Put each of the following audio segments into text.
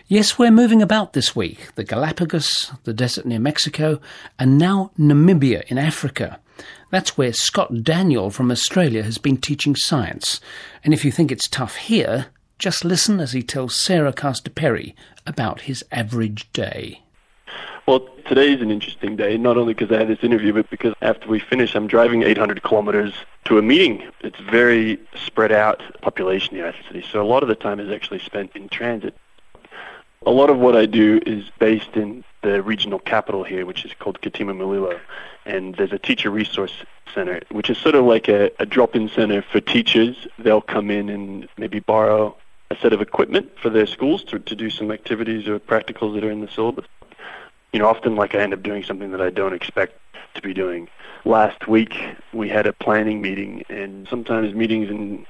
Yes, we're moving about this week. The Galapagos, the desert near Mexico, and now Namibia in Africa. That's where Scott Daniel from Australia has been teaching science. And if you think it's tough here, just listen as he tells Sarah Castor-Perry about his average day. Well, today is an interesting day, not only because I had this interview, but because after we finish, I'm driving 800 kilometers to a meeting. It's very spread out population here at the city, so a lot of the time is actually spent in transit. A lot of what I do is based in the regional capital here, which is called Katima Mulilo, and there's a teacher resource center, which is sort of like a drop-in center for teachers. They'll come in and maybe borrow a set of equipment for their schools to do some activities or practicals that are in the syllabus. You know, often like I end up doing something that I don't expect to be doing. Last week we had a planning meeting, and sometimes meetings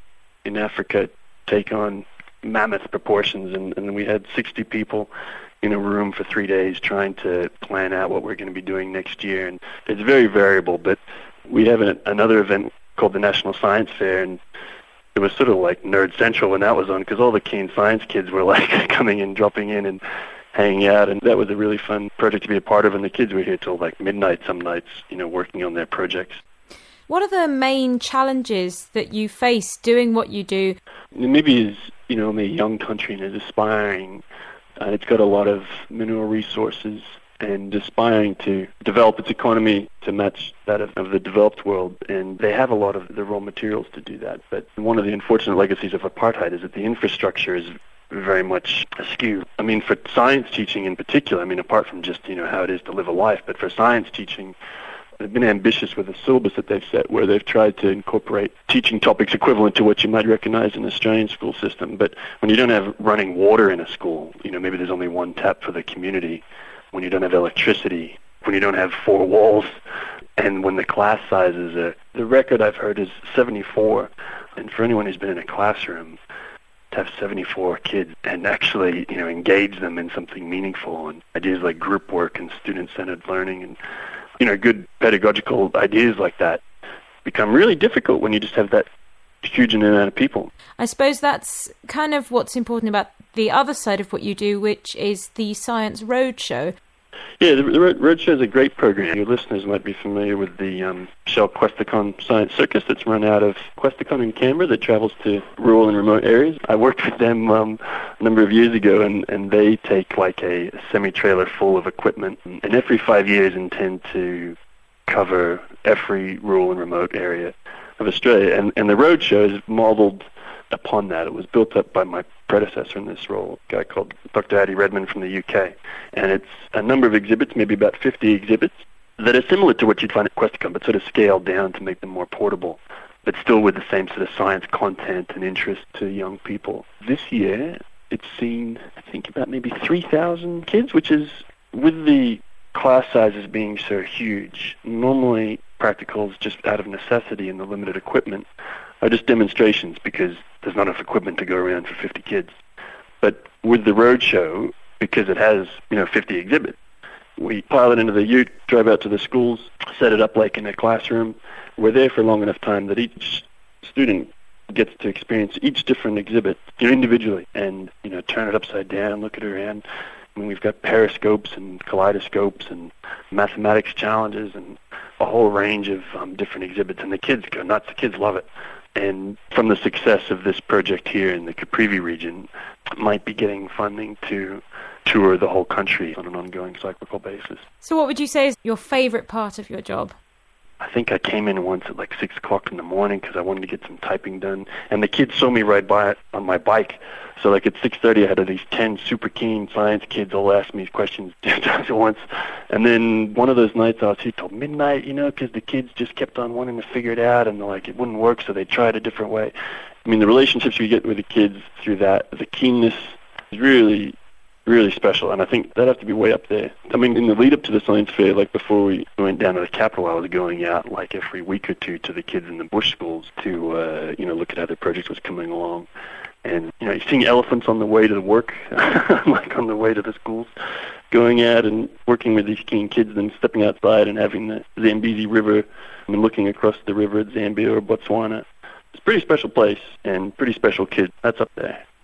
in Africa take on mammoth proportions, and we had 60 people in a room for 3 days trying to plan out what we're going to be doing next year. And it's very variable, but we have another event called the National Science Fair, and it was sort of like Nerd Central when that was on, because all the keen science kids were like coming in, dropping in and hanging out, and that was a really fun project to be a part of, and the kids were here till like midnight some nights, you know, working on their projects. What are the main challenges that you face doing what you do? Namibia is, you know, a young country and is aspiring, and it's got a lot of mineral resources and aspiring to develop its economy to match that of the developed world, and they have a lot of the raw materials to do that. But one of the unfortunate legacies of apartheid is that the infrastructure is very much askew. I mean, for science teaching in particular, I mean, apart from just, you know, how it is to live a life, but for science teaching, they've been ambitious with the syllabus that they've set, where they've tried to incorporate teaching topics equivalent to what you might recognize in the Australian school system. But when you don't have running water in a school, you know, maybe there's only one tap for the community, when you don't have electricity, when you don't have four walls, and when the class sizes are, the record I've heard is 74, and for anyone who's been in a classroom, to have 74 kids and actually, you know, engage them in something meaningful, and ideas like group work and student-centered learning and, you know, good pedagogical ideas like that become really difficult when you just have that huge amount of people. I suppose that's kind of what's important about the other side of what you do, which is the Science Roadshow. Yeah, the Roadshow is a great program. Your listeners might be familiar with the Shell Questacon Science Circus that's run out of Questacon in Canberra that travels to rural and remote areas. I worked with them a number of years ago, and they take like a semi-trailer full of equipment, and every 5 years intend to cover every rural and remote area of Australia. And the Roadshow is modelled upon that. It was built up by my predecessor in this role, a guy called Dr. Addy Redman from the UK. And it's a number of exhibits, maybe about 50 exhibits, that are similar to what you'd find at Questacon, but sort of scaled down to make them more portable, but still with the same sort of science content and interest to young people. This year, it's seen, I think, about maybe 3,000 kids, which is, with the class sizes being so huge, normally practicals just out of necessity and the limited equipment are just demonstrations because there's not enough equipment to go around for 50 kids. But with the Roadshow, because it has, you know, 50 exhibits, we pile it into the ute, drive out to the schools, set it up like in a classroom. We're there for long enough time that each student gets to experience each different exhibit, you know, individually, and, you know, turn it upside down, look at it around. I mean, we've got periscopes and kaleidoscopes and mathematics challenges and a whole range of different exhibits, and the kids go nuts. The kids love it. And from the success of this project here in the Caprivi region, might be getting funding to tour the whole country on an ongoing cyclical basis. So what would you say is your favourite part of your job? I think I came in once at like 6 o'clock in the morning because I wanted to get some typing done. And the kids saw me ride by on my bike. So like at 6:30 I had these 10 super keen science kids all ask me questions 10 times at once. And then one of those nights I was here till midnight, you know, because the kids just kept on wanting to figure it out, and like it wouldn't work, so they tried a different way. I mean, the relationships we get with the kids through that, the keenness is really, really special, and I think that'd have to be way up there. I mean, in the lead up to the science fair, like before we went down to the capital, I was going out like every week or two to the kids in the bush schools to, you know, look at how their project was coming along. And, you know, seeing elephants on the way to work, like on the way to the schools, going out and working with these keen kids, then stepping outside and having the Zambezi River and looking across the river at Zambia or Botswana. It's a pretty special place and pretty special kids. That's up there.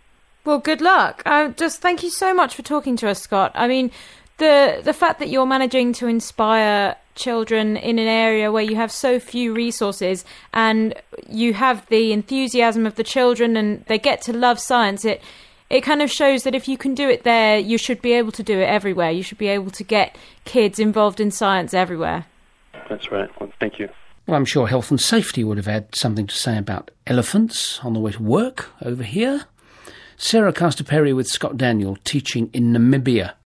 Well, good luck. Just thank you so much for talking to us, Scott. I mean, the fact that you're managing to inspire children in an area where you have so few resources and you have the enthusiasm of the children and they get to love science, it kind of shows that if you can do it there, you should be able to do it everywhere. You should be able to get kids involved in science everywhere. That's right. Well, thank you. Well, I'm sure Health and Safety would have had something to say about elephants on the way to work over here. Sarah Castor-Perry with Scott Daniel teaching in Namibia.